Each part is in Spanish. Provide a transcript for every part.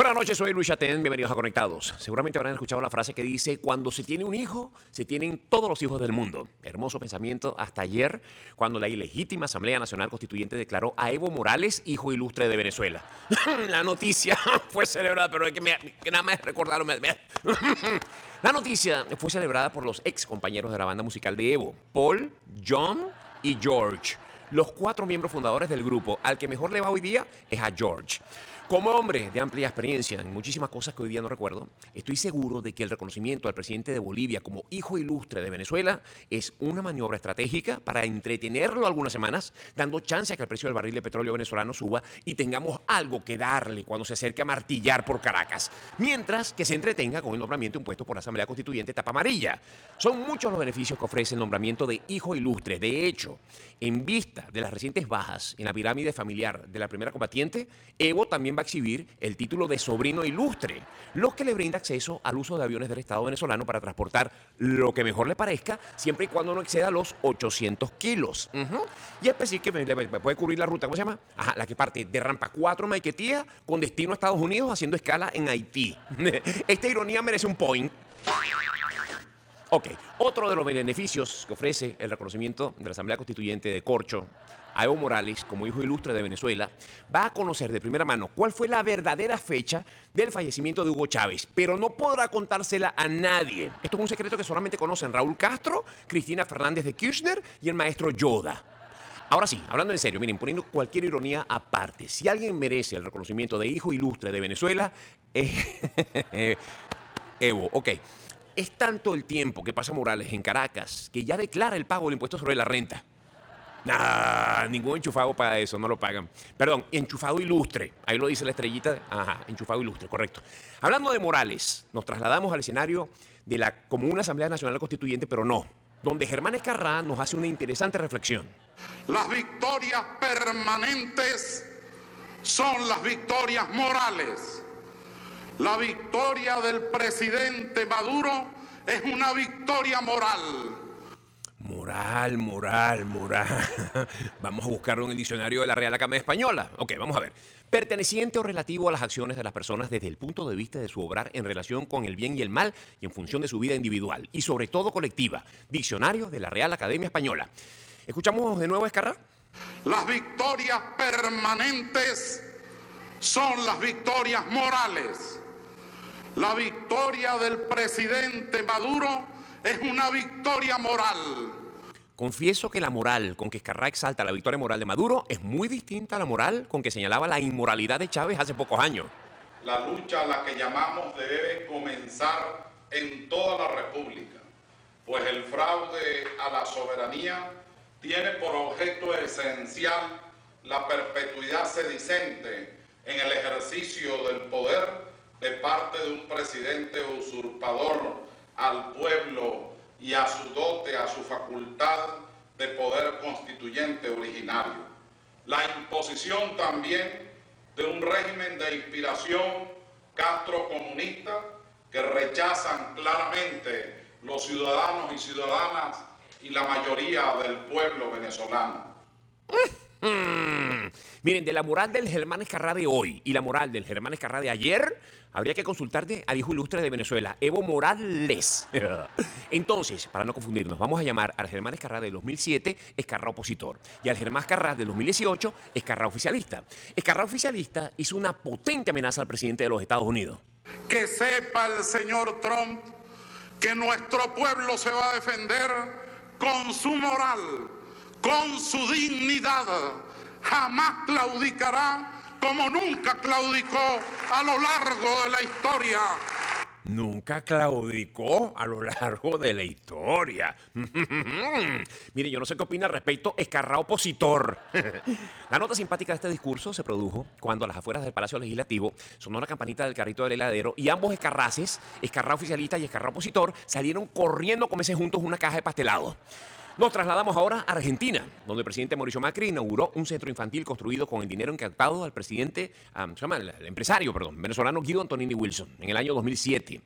buenas noches, soy Luis Chatén, bienvenidos a Conectados. Seguramente habrán escuchado la frase que dice, cuando se tiene un hijo, se tienen todos los hijos del mundo. Hermoso pensamiento hasta ayer, cuando la ilegítima Asamblea Nacional Constituyente declaró a Evo Morales hijo ilustre de Venezuela. La noticia fue celebrada, pero es que nada más recordaron. La noticia fue celebrada por los ex compañeros de la banda musical de Evo, Paul, John y George. Los 4 miembros fundadores del grupo. Al que mejor le va hoy día es a George. Como hombre de amplia experiencia en muchísimas cosas que hoy día no recuerdo, estoy seguro de que el reconocimiento al presidente de Bolivia como hijo ilustre de Venezuela es una maniobra estratégica para entretenerlo algunas semanas, dando chance a que el precio del barril de petróleo venezolano suba y tengamos algo que darle cuando se acerque a martillar por Caracas, mientras que se entretenga con el nombramiento impuesto por la Asamblea Constituyente tapa amarilla. Son muchos los beneficios que ofrece el nombramiento de hijo ilustre. De hecho, en vista de las recientes bajas en la pirámide familiar de la primera combatiente, Evo también va a exhibir el título de sobrino ilustre, lo que le brinda acceso al uso de aviones del Estado venezolano para transportar lo que mejor le parezca, siempre y cuando no exceda los 800 kilos. Y específicamente me puede cubrir la ruta, ¿cómo se llama? Ajá, la que parte de Rampa 4 Maiquetía con destino a Estados Unidos haciendo escala en Haití. Esta ironía merece un point. Ok, otro de los beneficios que ofrece el reconocimiento de la Asamblea Constituyente de Corcho a Evo Morales como hijo ilustre de Venezuela va a conocer de primera mano cuál fue la verdadera fecha del fallecimiento de Hugo Chávez, pero no podrá contársela a nadie. Esto es un secreto que solamente conocen Raúl Castro, Cristina Fernández de Kirchner y el maestro Yoda. Ahora sí, hablando en serio, miren, poniendo cualquier ironía aparte, si alguien merece el reconocimiento de hijo ilustre de Venezuela, Evo, ok. Es tanto el tiempo que pasa Morales en Caracas que ya declara el pago del impuesto sobre la renta. Nah, ningún enchufado paga eso, no lo pagan. Perdón, enchufado ilustre. Ahí lo dice la estrellita. Ajá, enchufado ilustre, correcto. Hablando de Morales, nos trasladamos al escenario de la común Asamblea Nacional Constituyente, pero no, donde Germán Escarrá nos hace una interesante reflexión. Las victorias permanentes son las victorias morales. La victoria del presidente Maduro es una victoria moral. Moral. Vamos a buscarlo en el diccionario de la Real Academia Española. Ok, vamos a ver. Perteneciente o relativo a las acciones de las personas desde el punto de vista de su obrar en relación con el bien y el mal y en función de su vida individual y sobre todo colectiva. Diccionario de la Real Academia Española. ¿Escuchamos de nuevo a Escarrá? Las victorias permanentes son las victorias morales. La victoria del presidente Maduro es una victoria moral. Confieso que la moral con que Escarrá exalta la victoria moral de Maduro es muy distinta a la moral con que señalaba la inmoralidad de Chávez hace pocos años. La lucha a la que llamamos debe comenzar en toda la República, pues el fraude a la soberanía tiene por objeto esencial la perpetuidad sedicente en el ejercicio del poder de parte de un presidente usurpador al pueblo y a su dote, a su facultad de poder constituyente originario. La imposición también de un régimen de inspiración castrocomunista que rechazan claramente los ciudadanos y ciudadanas y la mayoría del pueblo venezolano. Miren, de la moral del Germán Escarrá de hoy y la moral del Germán Escarrá de ayer, habría que consultarte al hijo ilustre de Venezuela, Evo Morales. Entonces, para no confundirnos, vamos a llamar al Germán Escarrá del 2007 Escarrá opositor y al Germán Escarrá del 2018 Escarrá oficialista. Escarrá oficialista hizo una potente amenaza al presidente de los Estados Unidos. Que sepa el señor Trump que nuestro pueblo se va a defender con su moral, con su dignidad. Jamás claudicará como nunca claudicó a lo largo de la historia. Nunca claudicó a lo largo de la historia. Mire, yo no sé qué opina al respecto Escarrá opositor. La nota simpática de este discurso se produjo cuando a las afueras del Palacio Legislativo sonó la campanita del carrito del heladero y ambos escarraces, Escarrá oficialista y Escarrá opositor, salieron corriendo a comerse juntos una caja de pastelado. Nos trasladamos ahora a Argentina, donde el presidente Mauricio Macri inauguró un centro infantil construido con el dinero incautado al presidente, el empresario venezolano Guido Antonini Wilson, en el año 2007.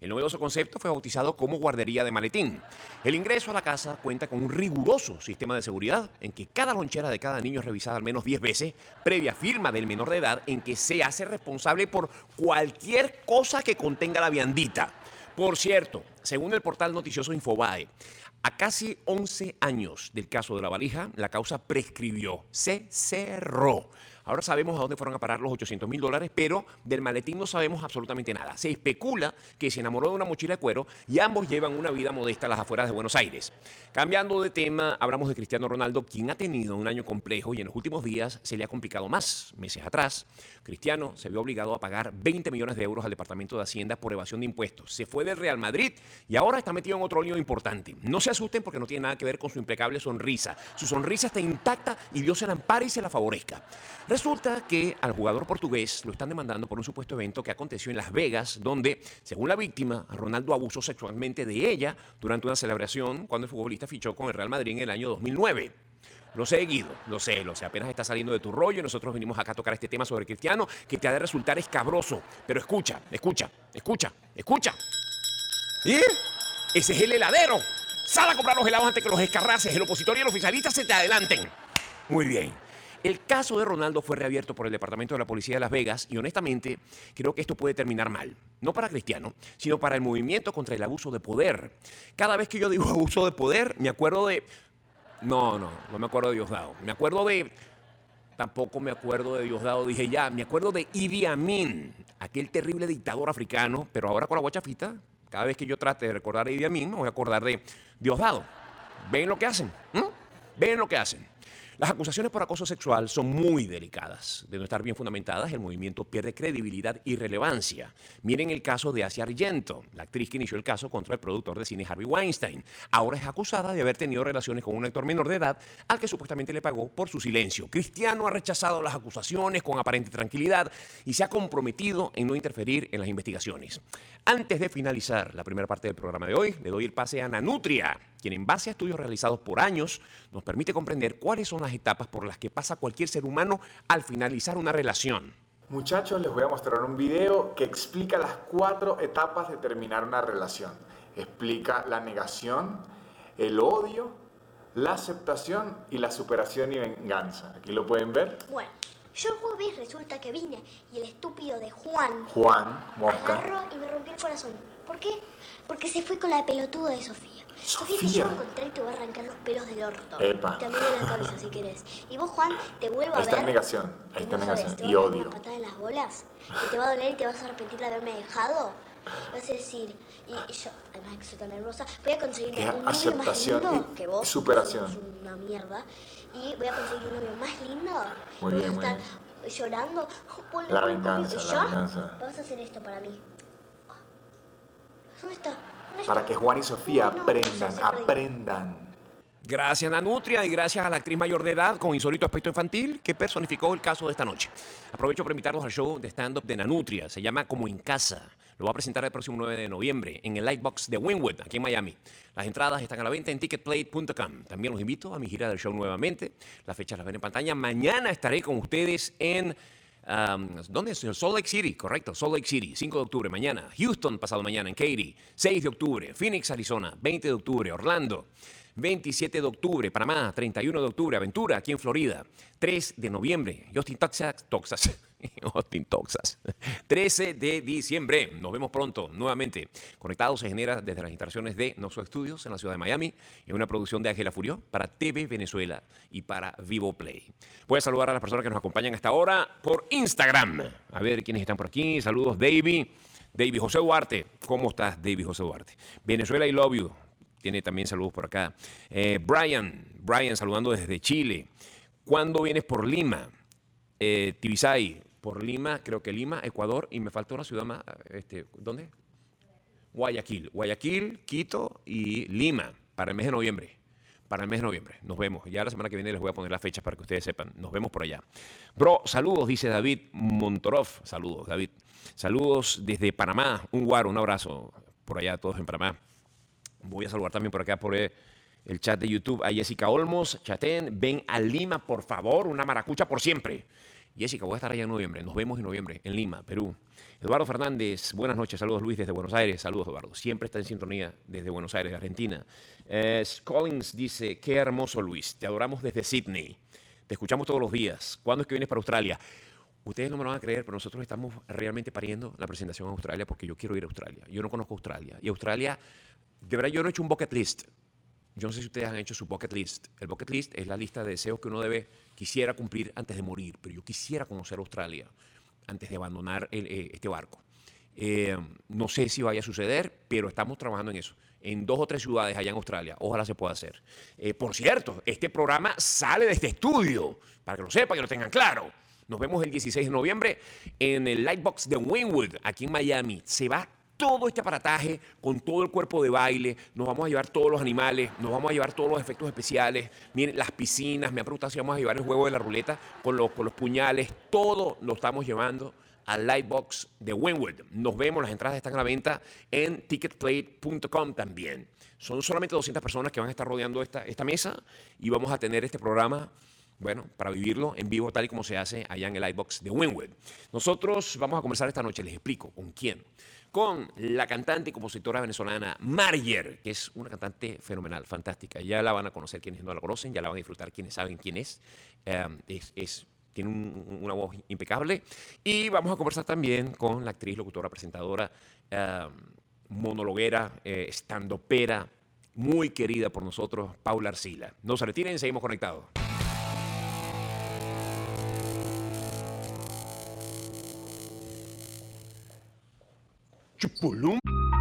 El novedoso concepto fue bautizado como guardería de maletín. El ingreso a la casa cuenta con un riguroso sistema de seguridad en que cada lonchera de cada niño es revisada al menos 10 veces, previa firma del menor de edad, en que se hace responsable por cualquier cosa que contenga la viandita. Por cierto, según el portal noticioso Infobae, a casi 11 años del caso de la valija, la causa prescribió, se cerró. Ahora sabemos a dónde fueron a parar los $800,000, pero del maletín no sabemos absolutamente nada. Se especula que se enamoró de una mochila de cuero y ambos llevan una vida modesta a las afueras de Buenos Aires. Cambiando de tema, hablamos de Cristiano Ronaldo, quien ha tenido un año complejo y en los últimos días se le ha complicado más. Meses atrás, Cristiano se vio obligado a pagar 20 millones de euros al Departamento de Hacienda por evasión de impuestos. Se fue del Real Madrid y ahora está metido en otro lío importante. No se asusten porque no tiene nada que ver con su impecable sonrisa. Su sonrisa está intacta y Dios se la ampare y se la favorezca. Resulta que al jugador portugués lo están demandando por un supuesto evento que aconteció en Las Vegas, donde, según la víctima, Ronaldo abusó sexualmente de ella durante una celebración cuando el futbolista fichó con el Real Madrid en el año 2009. Lo sé, Guido, lo sé, apenas está saliendo de tu rollo y nosotros venimos acá a tocar este tema sobre Cristiano que te ha de resultar escabroso. Pero escucha. ¿Y? Ese es el heladero. Sal a comprar los helados antes que los escarraces, el opositor y el oficialista se te adelanten. Muy bien. El caso de Ronaldo fue reabierto por el Departamento de la Policía de Las Vegas y honestamente creo que esto puede terminar mal. No para Cristiano, sino para el movimiento contra el abuso de poder. Cada vez que yo digo abuso de poder, me acuerdo de... No me acuerdo de Diosdado. Tampoco me acuerdo de Diosdado, dije ya. Me acuerdo de Idi Amin, aquel terrible dictador africano, pero ahora con la guachafita, cada vez que yo trate de recordar a Idi Amin, me voy a acordar de Diosdado. ¿Ven lo que hacen? ¿Ven lo que hacen? Las acusaciones por acoso sexual son muy delicadas. De no estar bien fundamentadas, el movimiento pierde credibilidad y relevancia. Miren el caso de Asia Argento, la actriz que inició el caso contra el productor de cine Harvey Weinstein. Ahora es acusada de haber tenido relaciones con un actor menor de edad al que supuestamente le pagó por su silencio. Cristiano ha rechazado las acusaciones con aparente tranquilidad y se ha comprometido en no interferir en las investigaciones. Antes de finalizar la primera parte del programa de hoy, le doy el pase a Nanutria, quien en base a estudios realizados por años nos permite comprender cuáles son las etapas por las que pasa cualquier ser humano al finalizar una relación. Muchachos, les voy a mostrar un video que explica las 4 etapas de terminar una relación. Explica la negación, el odio, la aceptación y la superación y venganza. Aquí lo pueden ver. Bueno, yo el jueves resulta que vine y el estúpido de Juan Mosca. agarró y me rompió el corazón. ¿Por qué? Porque se fue con la pelotuda de Sofía. Sofía, te llevo a encontrar y te voy a arrancar los pelos del orto. Epa. También de la cabeza si querés. Y vos, Juan, te vuelvo a ver. Ahí está negación. Te Y voy a dar odio. una patada en las bolas. Que te va a doler y te vas a arrepentir de haberme dejado. Vas a decir, y yo, además que soy tan nerviosa, voy a conseguir un novio más aceptación lindo y que vos. superación. Sos una mierda. Y voy a conseguir un novio más lindo. Muy bien, voy a estar llorando. La venganza, y la yo, venganza. vas a hacer esto para mí. ¿Dónde está? Para que Juan y Sofía No, aprendan. Gracias, Nanutria, y gracias a la actriz mayor de edad con insólito aspecto infantil que personificó el caso de esta noche. Aprovecho para invitarlos al show de stand-up de Nanutria. Se llama Como en Casa. Lo va a presentar el próximo 9 de noviembre en el Lightbox de Wynwood, aquí en Miami. Las entradas están a la venta en ticketplate.com. También los invito a mi gira del show nuevamente. Las fechas las ven en pantalla. Mañana estaré con ustedes en... ¿dónde es? Salt Lake City, correcto, Salt Lake City, 5 de octubre, mañana. Houston, pasado mañana, en Katy, 6 de octubre. Phoenix, Arizona, 20 de octubre. Orlando, 27 de octubre. Panamá, 31 de octubre. Aventura, aquí en Florida, 3 de noviembre. Austin, Texas, 13 de diciembre. Nos vemos pronto, nuevamente. Conectados se genera desde las instalaciones de Noxo Studios en la ciudad de Miami, en una producción de Ángela Furió para TV Venezuela y para Vivo Play. Voy a saludar a las personas que nos acompañan hasta ahora por Instagram. A ver quiénes están por aquí. Saludos, Davey José Duarte. ¿Cómo estás, Davey José Duarte? Venezuela, I love you. Tiene también saludos por acá. Brian saludando desde Chile. ¿Cuándo vienes por Lima? Tibisay, por Lima, creo que Lima, Ecuador, y me faltó una ciudad más, ¿dónde? Guayaquil, Quito y Lima, para el mes de noviembre. Nos vemos. Ya la semana que viene les voy a poner las fechas para que ustedes sepan. Nos vemos por allá. Bro, saludos, dice David Montorov. Saludos, David. Saludos desde Panamá. Un abrazo por allá a todos en Panamá. Voy a saludar también por acá por el chat de YouTube a Jessica Olmos. Chatén, ven a Lima, por favor, una maracucha por siempre. Jessica, voy a estar allá en noviembre. Nos vemos en noviembre en Lima, Perú. Eduardo Fernández, buenas noches. Saludos, Luis, desde Buenos Aires. Saludos, Eduardo. Siempre está en sintonía desde Buenos Aires, Argentina. Collins dice, qué hermoso, Luis. Te adoramos desde Sydney. Te escuchamos todos los días. ¿Cuándo es que vienes para Australia? Ustedes no me lo van a creer, pero nosotros estamos realmente pariendo la presentación a Australia porque yo quiero ir a Australia. Yo no conozco Australia. Y Australia, de verdad, yo no he hecho un bucket list. Yo no sé si ustedes han hecho su bucket list. El bucket list es la lista de deseos que uno quisiera cumplir antes de morir. Pero yo quisiera conocer Australia antes de abandonar este barco. No sé si vaya a suceder, pero estamos trabajando en eso. En 2 o 3 ciudades allá en Australia. Ojalá se pueda hacer. Por cierto, este programa sale de este estudio. Para que lo sepan, que lo tengan claro. Nos vemos el 16 de noviembre en el Lightbox de Wynwood, aquí en Miami. Se va todo este aparataje con todo el cuerpo de baile. Nos vamos a llevar todos los animales, nos vamos a llevar todos los efectos especiales. Miren, las piscinas. Me han preguntado si vamos a llevar el juego de la ruleta con los puñales. Todo lo estamos llevando al Lightbox de Wynwood. Nos vemos, las entradas están a la venta en ticketplate.com también. Son solamente 200 personas que van a estar rodeando esta mesa y vamos a tener este programa, bueno, para vivirlo en vivo tal y como se hace allá en el Lightbox de Wynwood. Nosotros vamos a conversar esta noche, les explico con quién. Con la cantante y compositora venezolana Marger, que es una cantante fenomenal, fantástica. Ya la van a conocer quienes no la conocen, ya la van a disfrutar quienes saben quién es. Tiene una voz impecable. Y vamos a conversar también con la actriz, locutora, presentadora, monologuera, estandopera, muy querida por nosotros, Paula Arcila. No se retiren, seguimos conectados. Chupulum.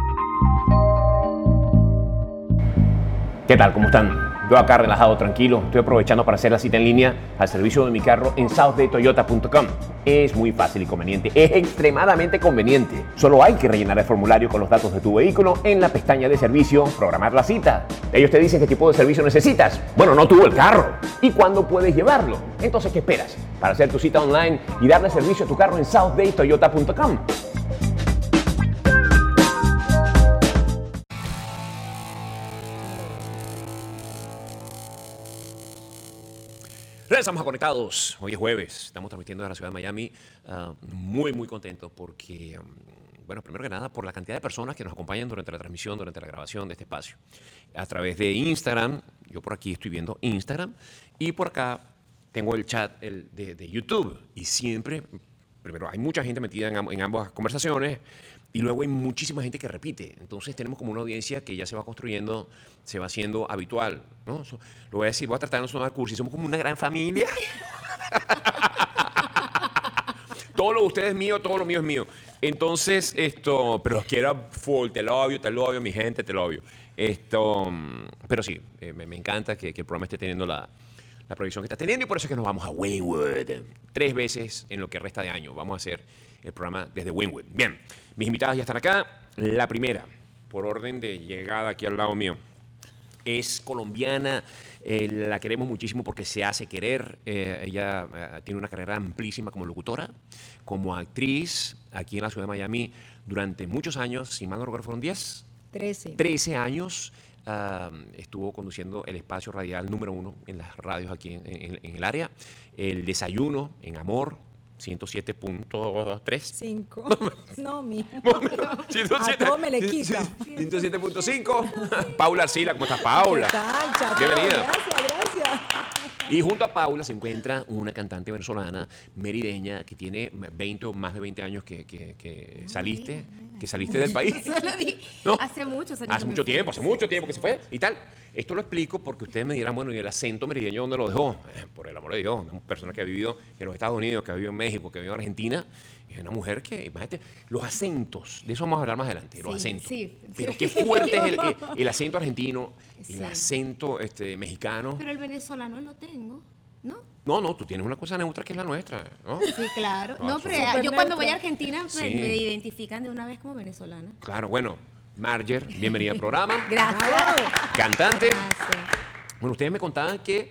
¿Qué tal? ¿Cómo están? Yo acá relajado, tranquilo. Estoy aprovechando para hacer la cita en línea al servicio de mi carro en southdaytoyota.com. Es muy fácil y conveniente. Es extremadamente conveniente. Solo hay que rellenar el formulario con los datos de tu vehículo en la pestaña de servicio, programar la cita. Ellos te dicen qué tipo de servicio necesitas. Bueno, no tuvo el carro. ¿Y cuándo puedes llevarlo? Entonces, ¿qué esperas? Para hacer tu cita online y darle servicio a tu carro en southdaytoyota.com. Estamos conectados. Hoy es jueves. Estamos transmitiendo desde la ciudad de Miami. Muy contentos porque, bueno, primero que nada, por la cantidad de personas que nos acompañan durante la transmisión, durante la grabación de este espacio. A través de Instagram, yo por aquí estoy viendo Instagram, y por acá tengo el chat de YouTube. Y siempre, primero, hay mucha gente metida en ambas conversaciones. Y luego hay muchísima gente que repite. Entonces tenemos como una audiencia que ya se va construyendo, se va haciendo habitual, ¿no? Lo voy a decir, voy a tratar de no sonar cursi. Somos como una gran familia. Todo lo de ustedes es mío, todo lo mío es mío. Entonces, pero los quiero full, te lo obvio, mi gente, te lo obvio. Pero sí, me encanta que el programa esté teniendo la proyección que está teniendo, y por eso es que nos vamos a Wynwood 3 veces en lo que resta de año. Vamos a hacer el programa desde Wynwood. Bien, mis invitadas ya están acá. La primera, por orden de llegada aquí al lado mío, es colombiana. La queremos muchísimo porque se hace querer. Ella tiene una carrera amplísima como locutora, como actriz aquí en la ciudad de Miami durante muchos años. Si mal no recuerdo, fueron 13 años. Estuvo conduciendo el espacio radial número 1 en las radios aquí en el área. El desayuno en Amor 107.3. 5. No, mijo. 107, a todo me le quita. 107.5. Paula Arcila, ¿cómo estás, Paula? ¿Qué tal, chato? Bienvenida. Gracias. Y junto a Paula se encuentra una cantante venezolana, merideña, que tiene más de 20 años que saliste del país. ¿No? Hace muchos años. Hace mucho tiempo que se fue y tal. Esto lo explico porque ustedes me dirán, bueno, ¿y el acento merideño dónde lo dejó? Por el amor de Dios, una persona que ha vivido en los Estados Unidos, que ha vivido en México, que ha vivido en Argentina, es una mujer que, imagínate, los acentos, de eso vamos a hablar más adelante, los acentos. Sí. Pero qué fuerte es el acento argentino, Sí. el acento mexicano. Pero el venezolano lo tengo, ¿no? No, tú tienes una cosa neutra que es la nuestra, ¿no? Sí, claro. No, pero súper yo cuando neutra. voy a Argentina Sí. me identifican de una vez como venezolana. Claro, bueno, Marger, bienvenida al programa. Gracias. Cantante. Gracias. Bueno, ustedes me contaban que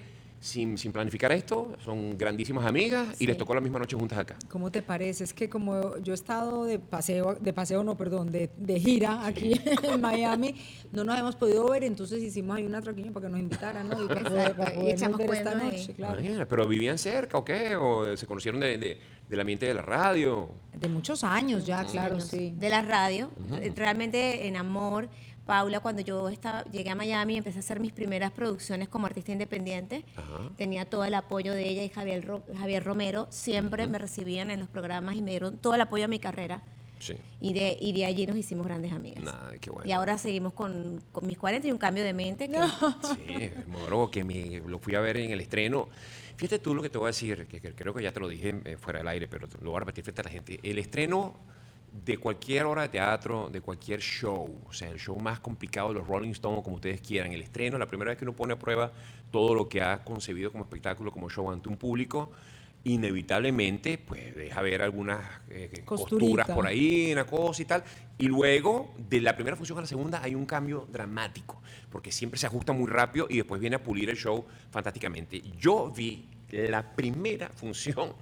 sin planificar esto, son grandísimas amigas y les tocó la misma noche juntas acá. ¿Cómo te parece? Es que como yo he estado de paseo no, perdón, de gira aquí en Miami, no nos hemos podido ver, entonces hicimos ahí una traquiña para que nos invitaran, ¿no? Y para Exacto, y podernos echamos ver esta cuentos noche, ahí. claro. Imagínate, ¿pero vivían cerca o qué? ¿O se conocieron del ambiente de la radio? De muchos años ya, claro, Años sí. de la radio. Realmente en amor, Paula, cuando yo llegué a Miami, empecé a hacer mis primeras producciones como artista independiente. Tenía todo el apoyo de ella y Javier Romero. Siempre me recibían en los programas y me dieron todo el apoyo a mi carrera. Sí. Y de allí nos hicimos grandes amigas. Nada, qué bueno. Y ahora seguimos con mis 40 y un cambio de mente. Sí, el monólogo que lo fui a ver en el estreno. Fíjate tú lo que te voy a decir, que creo que ya te lo dije fuera del aire, pero lo voy a repetir frente a la gente. El estreno de cualquier obra de teatro, de cualquier show, o sea, el show más complicado de los Rolling Stones, como ustedes quieran, el estreno, la primera vez que uno pone a prueba todo lo que ha concebido como espectáculo, como show ante un público, inevitablemente, pues deja ver algunas costuras por ahí, una cosa y tal. Y luego, de la primera función a la segunda, hay un cambio dramático, porque siempre se ajusta muy rápido y después viene a pulir el show fantásticamente. Yo vi la primera función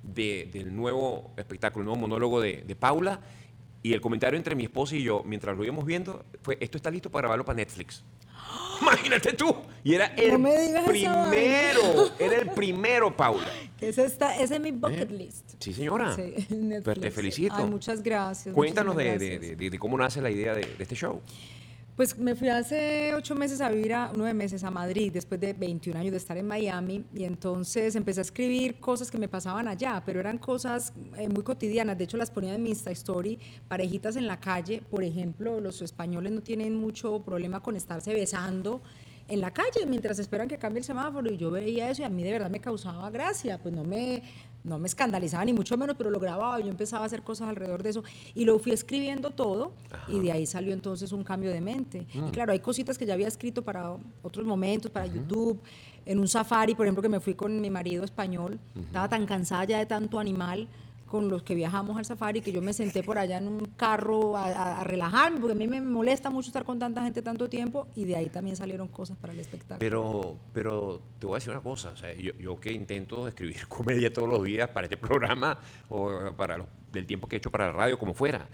del nuevo espectáculo, el nuevo monólogo de Paula, y el comentario entre mi esposa y yo, mientras lo íbamos viendo, fue: esto está listo para grabarlo para Netflix. Imagínate tú. Y era el No me digas esa primero, era el primero, Paula. Ese es mi bucket list. Sí, señora. Sí, Pues te Netflix. felicito. Ay, muchas gracias. Cuéntanos muchísimas de gracias. cómo nace la idea de este show. Pues me fui hace 8 meses a vivir 9 meses a Madrid, después de 21 años de estar en Miami, y entonces empecé a escribir cosas que me pasaban allá, pero eran cosas muy cotidianas. De hecho, las ponía en mi Insta Story, parejitas en la calle, por ejemplo. Los españoles no tienen mucho problema con estarse besando en la calle mientras esperan que cambie el semáforo, y yo veía eso y a mí de verdad me causaba gracia. Pues no me escandalizaba ni mucho menos, pero lo grababa y yo empezaba a hacer cosas alrededor de eso y lo fui escribiendo todo. Y de ahí salió entonces un cambio de mente. Y claro, hay cositas que ya había escrito para otros momentos, para YouTube, en un safari, por ejemplo, que me fui con mi marido español. Estaba tan cansada ya de tanto animal con los que viajamos al safari, que yo me senté por allá en un carro a relajarme, porque a mí me molesta mucho estar con tanta gente tanto tiempo, y de ahí también salieron cosas para el espectáculo. Pero te voy a decir una cosa, o sea, yo que intento escribir comedia todos los días para este programa o para del tiempo que he hecho para la radio, como fuera,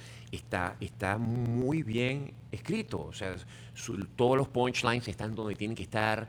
está muy bien escrito, o sea, todos los punchlines están donde tienen que estar,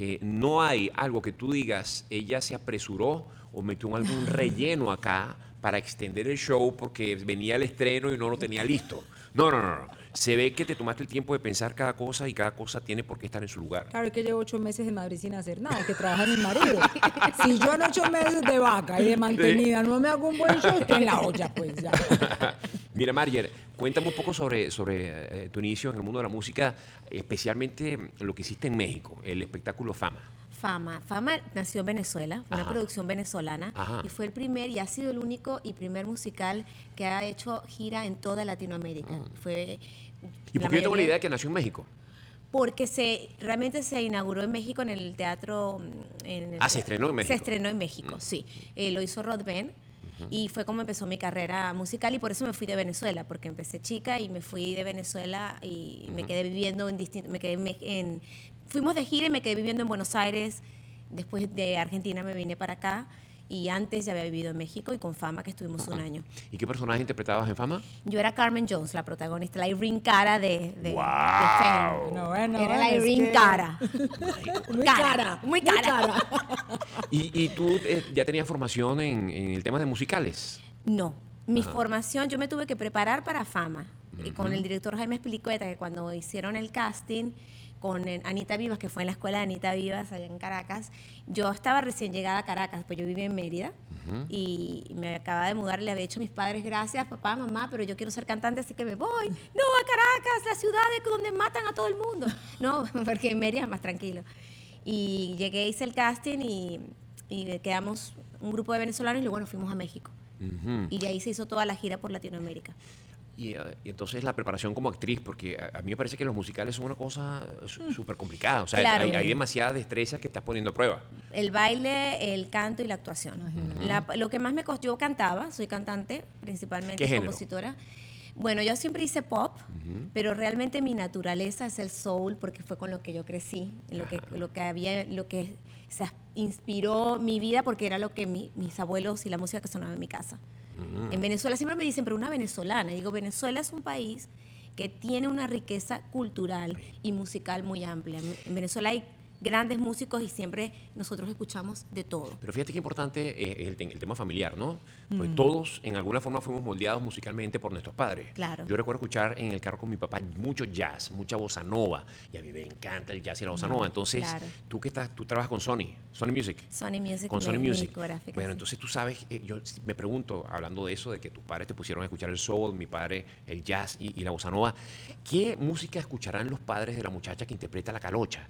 no hay algo que tú digas, ella se apresuró o metió algún relleno acá para extender el show porque venía el estreno y no lo tenía listo. No. Se ve que te tomaste el tiempo de pensar cada cosa y cada cosa tiene por qué estar en su lugar. Claro, es que llevo 8 meses en Madrid sin hacer nada, que trabaja mi marido. Si yo en 8 meses de vaca y de mantenida no me hago un buen show, estoy en la olla, pues ya. Mira, Marger, cuéntame un poco sobre tu inicio en el mundo de la música, especialmente lo que hiciste en México, el espectáculo Fama. Fama nació en Venezuela, una producción venezolana, y fue el primer y ha sido el único y primer musical que ha hecho gira en toda Latinoamérica. Fue ¿Y por qué yo tengo la idea de que nació en México? Porque realmente se inauguró en México en el teatro. Se estrenó en México. Se estrenó en México, sí. Lo hizo Rod Ben. Y fue como empezó mi carrera musical, y por eso me fui de Venezuela, porque empecé chica y me fui de Venezuela y me quedé viviendo fuimos de gira y me quedé viviendo en Buenos Aires. Después de Argentina me vine para acá, y antes ya había vivido en México y con Fama, que estuvimos un año. ¿Y qué personaje interpretabas en Fama? Yo era Carmen Jones, la protagonista, la Irene Cara de ¡Wow! Fame. Era la Irene Cara. Muy cara. ¿Y tú ya tenías formación en el tema de musicales? No, mi formación, yo me tuve que preparar para Fama. Y con el director Jaime Espilicueta, que cuando hicieron el casting con Anita Vivas, que fue en la escuela de Anita Vivas allá en Caracas, yo estaba recién llegada a Caracas, pues yo vivía en Mérida y me acababa de mudar. Le había dicho a mis padres: gracias papá, mamá, pero yo quiero ser cantante, así que me voy. No, a Caracas, la ciudad donde matan a todo el mundo. No, porque en Mérida es más tranquilo. Y llegué, hice el casting y quedamos un grupo de venezolanos, y luego nos fuimos a México. Y de ahí se hizo toda la gira por Latinoamérica. Y entonces la preparación como actriz, porque a mí me parece que los musicales son una cosa súper complicada. O sea, Claro. hay demasiadas destrezas que estás poniendo a prueba. El baile, el canto y la actuación. Lo que más me costó, yo cantaba, soy cantante, principalmente ¿Qué género? compositora. Bueno, yo siempre hice pop, pero realmente mi naturaleza es el soul porque fue con lo que yo crecí, en lo que se inspiró mi vida porque era lo que mis abuelos y la música que sonaba en mi casa. En Venezuela siempre me dicen, pero una venezolana. Y digo, Venezuela es un país que tiene una riqueza cultural y musical muy amplia. En Venezuela hay grandes músicos y siempre nosotros escuchamos de todo. Pero fíjate qué importante es el tema familiar, ¿no? Pues todos en alguna forma fuimos moldeados musicalmente por nuestros padres. Claro. Yo recuerdo escuchar en el carro con mi papá mucho jazz, mucha bossa nova, y a mí me encanta el jazz y la bossa nova. Entonces, claro. tú trabajas con Sony Music. Sony Music. Con Sony mi Music. discográfica, Bueno, sí. entonces tú sabes, yo me pregunto, hablando de eso, de que tus padres te pusieron a escuchar el soul, mi padre el jazz y la bossa nova, ¿qué música escucharán los padres de la muchacha que interpreta la calocha?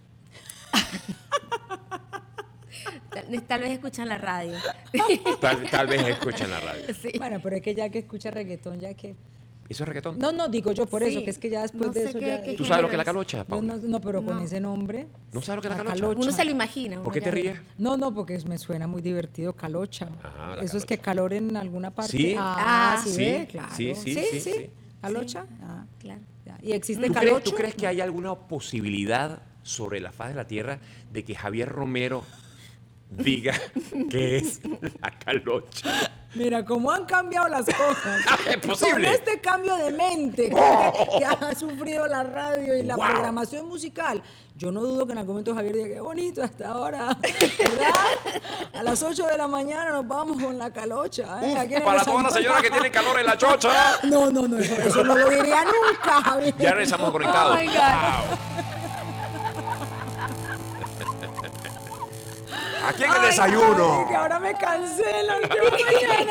Tal vez escuchan la radio. Tal vez escuchan la radio. Sí. Bueno, pero es que ya que escucha reggaetón, ya que... ¿Eso es reggaetón? No, digo yo por Sí. eso, que es que ya después No de sé eso qué- ya... qué ¿Tú sabes lo que es la género calocha, Yo Paula? no, pero con No. ese nombre... ¿No sabes lo que es la La calocha? Uno se lo imagina. ¿Por qué te ríes? No, porque me suena muy divertido calocha. Ajá, la Eso es calocha. que calor en alguna parte. Sí. Sí, Sí, ve, claro. sí. Calocha. Ah, Claro. ya. ¿Y existe ¿Tú calocho? crees que hay alguna posibilidad sobre la faz de la Tierra de que Javier Romero diga que es la calocha? Mira, cómo han cambiado las cosas. Es posible. Con este cambio de mente que ha sufrido la radio y la Wow. programación musical, yo no dudo que en algún momento Javier diga, qué bonito hasta ahora, ¿verdad? A las 8 de la mañana nos vamos con la calocha. ¿Eh? Aquí en el Para todas las San- señoras que tienen calor en la chocha. No, eso no lo diría nunca, Javier. Ya regresamos conectados. Oh my God. Wow. Aquí en el Ay, desayuno. ay, que ahora me cancelan. que mañana,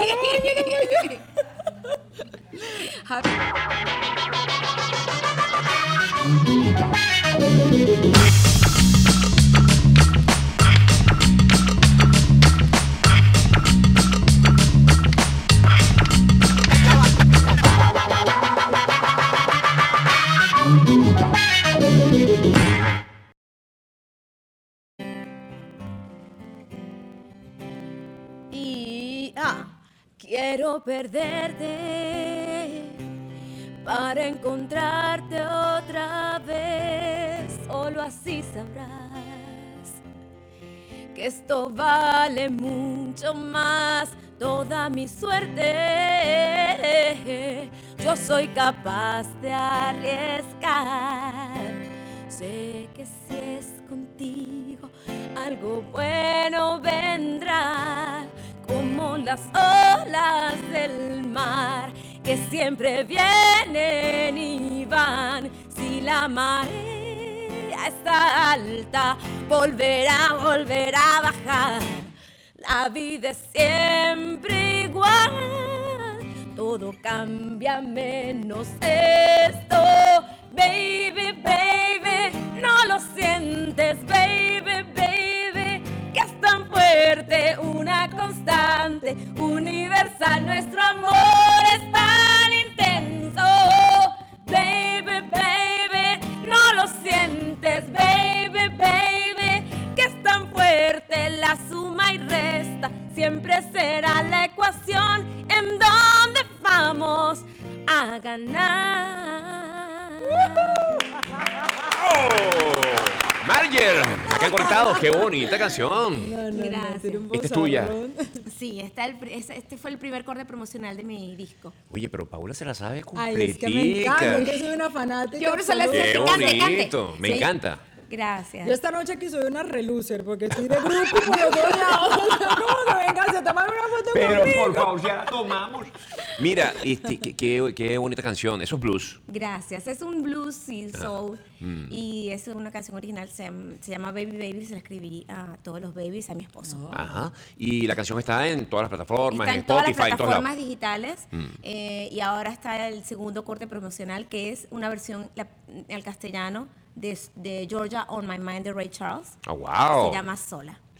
Quiero perderte para encontrarte otra vez. Solo así sabrás que esto vale mucho más. Toda mi suerte, yo soy capaz de arriesgar. Sé que si es contigo, algo bueno vendrá. Como las olas del mar que siempre vienen y van. Si la marea está alta, volverá a bajar. La vida es siempre igual, todo cambia menos esto. Baby, baby, no lo sientes, baby, baby, que es tan fuerte, una constante, universal. Nuestro amor es tan intenso. Baby, baby, no lo sientes, baby, baby, que es tan fuerte, la suma y resta siempre será la ecuación en donde vamos a ganar. Marger, acá conectados, qué bonita canción. Gracias. tiene un Esta es tuya. vozarrón. Sí, este fue el primer corte promocional de mi disco. Oye, pero Paula se la sabe Ay, es que me encanta, completica. yo soy una fanática. Yo por eso le absoluta. Qué Cante, cante. bonito, me Sí. encanta. Gracias. Yo esta noche aquí soy una relucer porque estoy de grupo por los dos lados. ¿Cómo que venga, se toman una foto conmigo? favor, ya la tomamos. Mira, qué bonita canción, eso es blues. Gracias. Es un blues y soul. Y es una canción original. Se llama Baby Baby. Se la escribí a todos los babies, a mi esposo. Ajá. Y la canción está en todas las plataformas, Está en en todas las Spotify, en todos plataformas lados. digitales. Y ahora está el segundo corte promocional, que es una versión al castellano de Georgia on My Mind de Ray Charles. Oh, wow. Se llama Sola.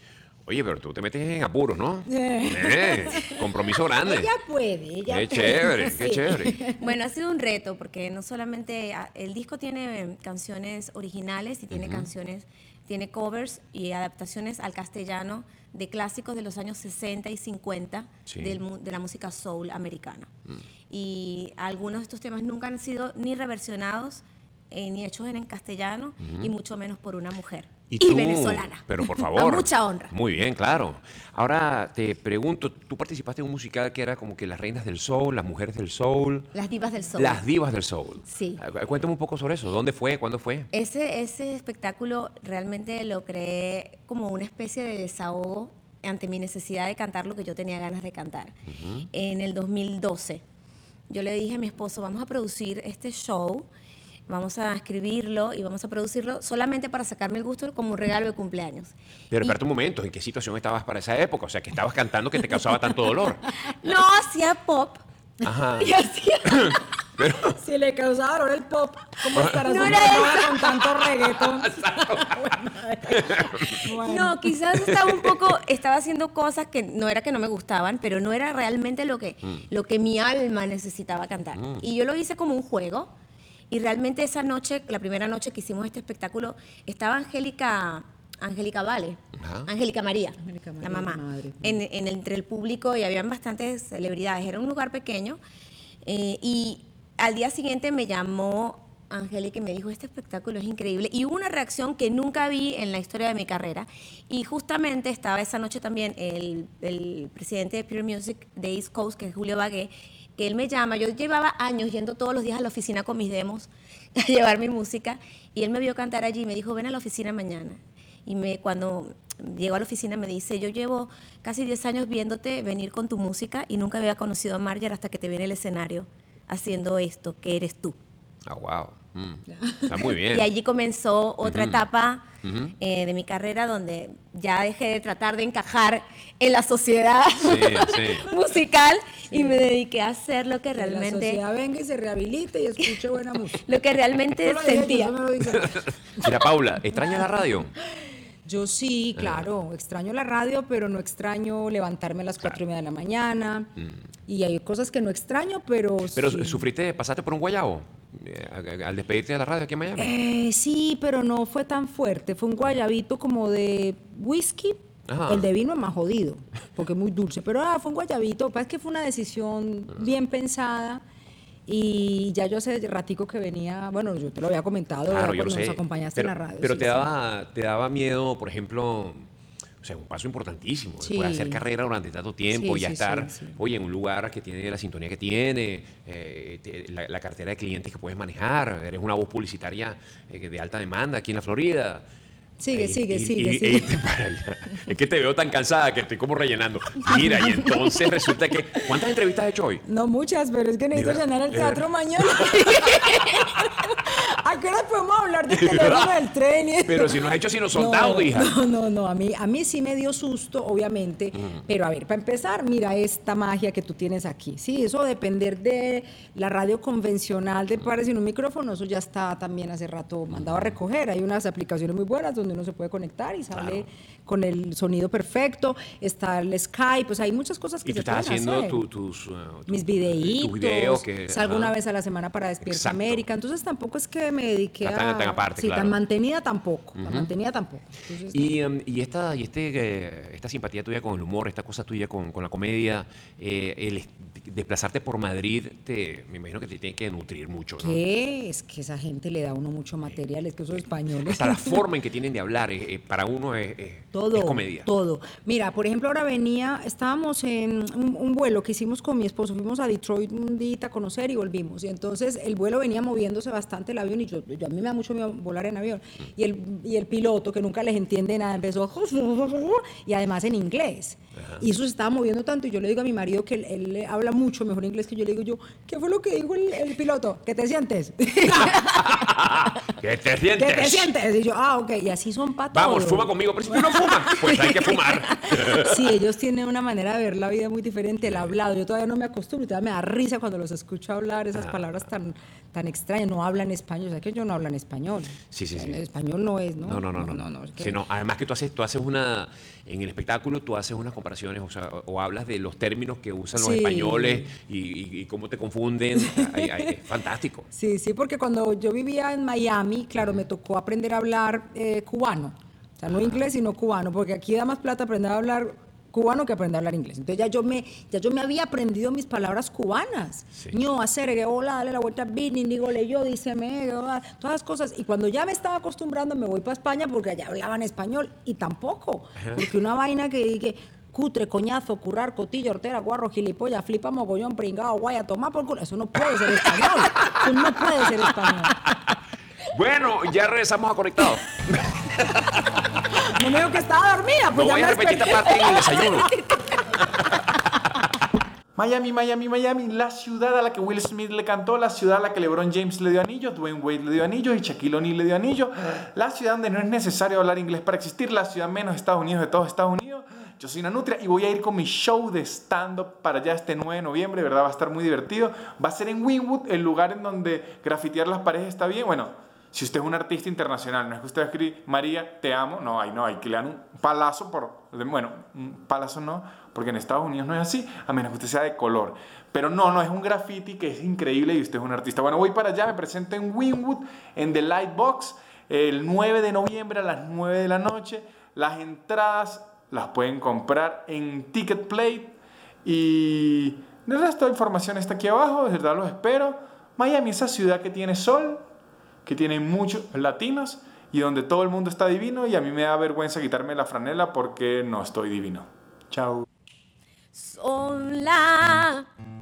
Oye, pero tú te metes en apuros, ¿no? Compromiso grande. Ella puede, ella Qué puede. chévere, qué Sí. chévere. Bueno, ha sido un reto porque no solamente el disco tiene canciones originales y tiene canciones, tiene covers y adaptaciones al castellano de clásicos de los años 60 y 50 Sí. de la música soul americana. Y algunos de estos temas nunca han sido ni reversionados ni hechos en castellano y mucho menos por una mujer. Y tú, venezolana. pero por favor. A mucha honra. Muy bien, claro. Ahora te pregunto, tú participaste en un musical que era como que las reinas del soul, las mujeres del soul. Las divas del soul. Las divas del soul. Sí. Cuéntame un poco sobre eso. ¿Dónde fue? ¿Cuándo fue? Ese espectáculo realmente lo creé como una especie de desahogo ante mi necesidad de cantar lo que yo tenía ganas de cantar. En el 2012, yo le dije a mi esposo, vamos a producir este show, vamos a escribirlo y vamos a producirlo solamente para sacarme el gusto como un regalo de cumpleaños. Pero Y- espérate un momento, ¿en qué situación estabas para esa época? O sea, que estabas cantando que te causaba tanto dolor. No, hacía pop. Ajá. Y hacía... Pero, Si le causaba dolor el pop, ¿cómo estará No su era persona con tanto reggaetón? Bueno. No, quizás estaba haciendo cosas que no era que no me gustaban, pero no era realmente lo que mi alma necesitaba cantar. Y yo lo hice como un juego. Y realmente esa noche, la primera noche que hicimos este espectáculo, estaba Angélica Vale, Ajá. Angélica María, Angélica María, la mamá, la madre. entre el público y habían bastantes celebridades. Era un lugar pequeño. Y al día siguiente me llamó Angélica y me dijo, este espectáculo es increíble. Y hubo una reacción que nunca vi en la historia de mi carrera. Y justamente estaba esa noche también el presidente de Pure Music de East Coast, que es Julio Bagué, que él me llama. Yo llevaba años yendo todos los días a la oficina con mis demos a llevar mi música. Y él me vio cantar allí y me dijo, ven a la oficina mañana. Y cuando llegó a la oficina me dice, yo llevo casi 10 años viéndote venir con tu música y nunca había conocido a Marger hasta que te vi en el escenario haciendo esto, que eres tú. ah, wow. Está muy bien. Y allí comenzó otra etapa de mi carrera donde ya dejé de tratar de encajar en la sociedad Sí. musical y me dediqué a hacer lo que Que la realmente, sociedad venga y se rehabilite y escuche buena música. lo que realmente Eso lo dije yo, sentía. eso me lo dice. Mira, Paula, ¿extrañas la radio? Yo sí, claro, extraño la radio, pero no extraño levantarme a las 4:30 de la mañana. Y hay cosas que no extraño, pero Pero sí. pasaste por un guayabo al despedirte de la radio aquí en Miami. Sí, pero no fue tan fuerte. Fue un guayabito como de whisky. Ajá. El de vino es más jodido, porque es muy dulce. Pero fue un guayabito. Lo que pasa es que fue una decisión bien pensada. Y ya yo hace ratico que venía, bueno, yo te lo había comentado Claro, yo lo cuando nos sé. acompañaste pero, en la radio. Pero sí, te sí. daba miedo, por ejemplo, o sea, un paso importantísimo, Sí. poder hacer carrera durante tanto tiempo Sí, y ya sí, estar, sí, sí. oye, en un lugar que tiene la sintonía que tiene, la cartera de clientes que puedes manejar, eres una voz publicitaria de alta demanda aquí en la Florida. Sigue, sigue. irte para allá. Es que te veo tan cansada que estoy como rellenando. Mira, y entonces resulta que... ¿Cuántas entrevistas has hecho hoy? No muchas, pero es que necesito Mira, llenar el teatro mañana. ¿A qué hora podemos hablar del teléfono del tren? Pero si no has hecho sino soldado, hija. No, a mí sí me dio susto, obviamente. Pero a ver, para empezar, mira esta magia que tú tienes aquí. Sí, eso depender de la radio convencional de pares sin un micrófono, eso ya está también hace rato mandado a recoger. Hay unas aplicaciones muy buenas donde uno se puede conectar y sale con el sonido perfecto. Está el Skype, pues hay muchas cosas que Y tú se pueden estás haciendo hacer. tus Mis videitos, videos que salgo una vez a la semana para Despierta Exacto. América, entonces tampoco es que me dediqué Está tan aparte, sí, claro. tan mantenida tampoco, Entonces, Esta simpatía tuya con el humor, esta cosa tuya con la comedia, desplazarte por Madrid, me imagino que te tiene que nutrir mucho, ¿no? ¿qué? Es que esa gente le da a uno mucho material, es que esos españoles. Hasta la forma en que tienen de hablar, para uno es comedia. Todo. Mira, por ejemplo, ahora estábamos en un vuelo que hicimos con mi esposo, fuimos a Detroit un día a conocer y volvimos. Y entonces el vuelo venía moviéndose bastante el avión y a mí me da mucho miedo volar en avión. Y el piloto, que nunca les entiende nada, empezó y además en inglés. Y eso se estaba moviendo tanto y yo le digo a mi marido que él habla mucho mejor inglés que yo, le digo ¿qué fue lo que dijo el piloto? ¿Qué te sientes? ¿Qué te sientes? ¿Qué te sientes? Y yo, ok, y así son para Vamos, todo. fuma conmigo, pero si tú no fumas, pues hay que fumar. Sí, ellos tienen una manera de ver la vida muy diferente, el hablado. Yo todavía no me acostumbro, todavía me da risa cuando los escucho hablar esas palabras tan extrañas. No hablan español, sea, que yo no hablo en español. Sí. En español no es, ¿no? No. Es que- Sí, no. Además que tú haces en el espectáculo tú haces unas comparaciones, o sea, o hablas de los términos que usan los Sí. españoles y cómo te confunden. Es fantástico. Sí, porque cuando yo vivía en Miami, claro, me tocó aprender a hablar cubano. O sea, no inglés, sino cubano, porque aquí da más plata aprender a hablar cubano que aprender a hablar inglés. Entonces ya yo me había aprendido mis palabras cubanas. Sí. Ño, hacer, que hola, dale la vuelta, vini, dígole yo, díceme, todas las cosas. Y cuando ya me estaba acostumbrando, me voy para España porque allá hablaban español y tampoco. Porque una vaina que cutre, coñazo, currar, cotillo, hortera, guarro, gilipollas, flipa, mogollón, pringao, guaya, toma por culo. Eso no puede ser español. Eso no puede ser español. Bueno, ya regresamos a Conectados. No me dijo que estaba dormida. No Pues ya voy a me repetir esta desperté. parte en el desayuno. Miami, la ciudad a la que Will Smith le cantó, la ciudad a la que LeBron James le dio anillo, Dwayne Wade le dio anillo y Shaquille O'Neal le dio anillo, la ciudad donde no es necesario hablar inglés para existir, la ciudad menos Estados Unidos de todos Estados Unidos. Yo soy Nanutria y voy a ir con mi show de stand-up para allá este 9 de noviembre, ¿verdad? Va a estar muy divertido. Va a ser en Wynwood, el lugar en donde grafitear las paredes está bien. Bueno, si usted es un artista internacional, no es que usted escribe María, te amo, no, hay que le dan un palazo bueno, un palazo no, porque en Estados Unidos no es así, a menos que usted sea de color. Pero no, es un graffiti que es increíble y usted es un artista. Bueno, voy para allá, me presento en Wynwood, en The Lightbox, el 9 de noviembre a las 9 de la noche. Las entradas las pueden comprar en Ticketplate y el resto de información está aquí abajo, de verdad los espero. Miami, esa ciudad que tiene sol, que tiene muchos latinos y donde todo el mundo está divino y a mí me da vergüenza quitarme la franela porque no estoy divino. Chao. Sola,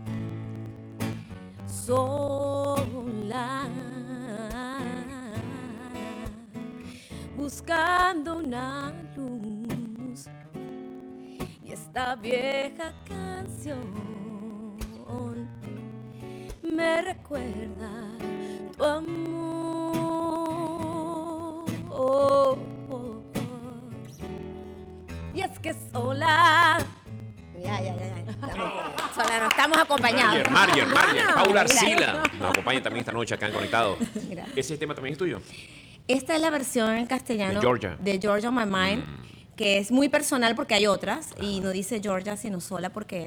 buscando una luz y esta vieja canción me recuerda tu amor. Y es que sola. Ya. Sola, no estamos acompañados. Marger, No, Paula mira. Arcila nos acompaña también esta noche acá en Conectados. Mira. ¿Ese tema también es tuyo? Esta es la versión en castellano De Georgia. On My Mind, que es muy personal porque hay otras, y no dice Georgia sino sola porque